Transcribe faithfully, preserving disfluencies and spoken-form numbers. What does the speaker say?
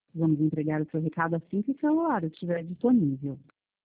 Vamos entregar o seu recado assim que o celular estiver disponível.